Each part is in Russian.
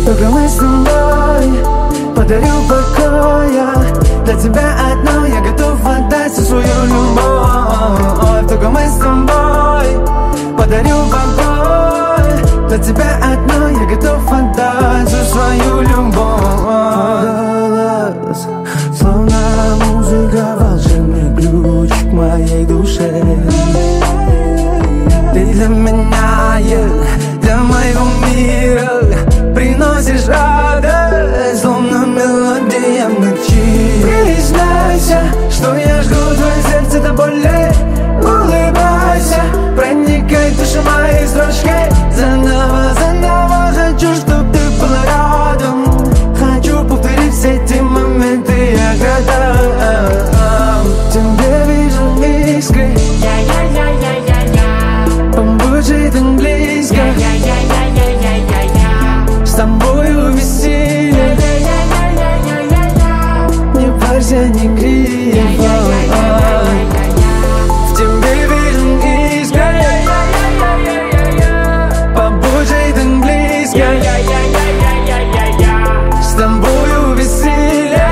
Только мы с тобой, подарю покоя. Для тебя одно я готов отдать всю свою любовь. Только мы с тобой, подарю покой. Для тебя одно я готов отдать всю свою любовь. Голос, словно музыка, волшебный ключ к моей душе. Ты для меня, для моего мира приносишь радость, словно мелодия в ночи. Признайся, что я жгу твое сердце до боли. Улыбайся, проникай в душу моей строчки. Заново, заново хочу, чтоб ты была рядом. Хочу повторить все эти моменты, я готов. Тебе вижу искры, побудет так близко. С тобою веселье, не парься, не грева. В тебе вижу искры, побудет так близко. С тобою веселье,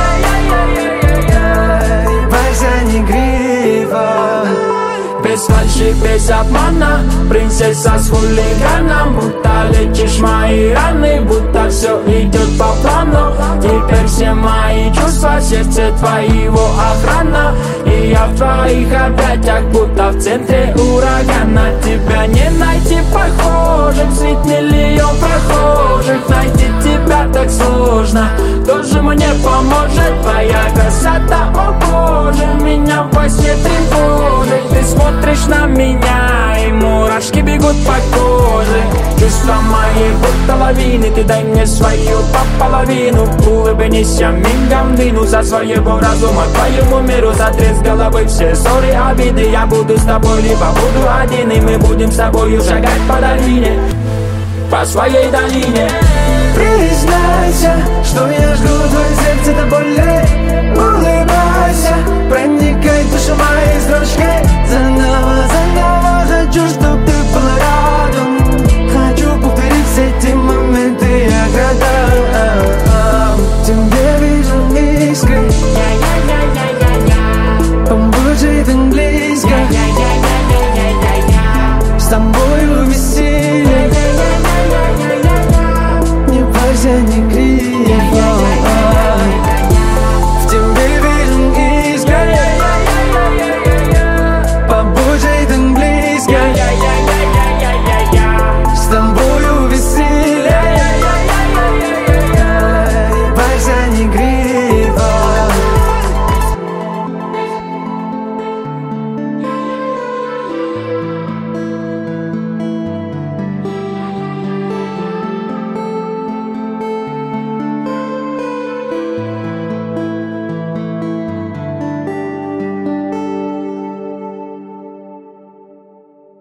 не парься, не грева. Без фальши, без обмана, принцесса с хулиганом. Будто лечишь мои раны, будто все идет по плану. Теперь все мои чувства, сердце твоего охрана. И я в твоих объятиях, будто в центре урагана. Тебя не найти похожих, средь миллион прохожих. Найти тебя так сложно, кто же мне поможет? Твоя красота, о боже, меня во сне тревожит. Ты смотришь на меня, и мурашки бегут по коже. Чувства мои будто лавины, ты дай мне свою по половину. Улыбнись, я мигом двину со своего разума к твоему миру. Сотряс с головы все ссоры, обиды. Я буду с тобой, либо буду один, и мы будем с тобою шагать по долине, по своей долине. Признайся, что я жгу твое сердце до боли.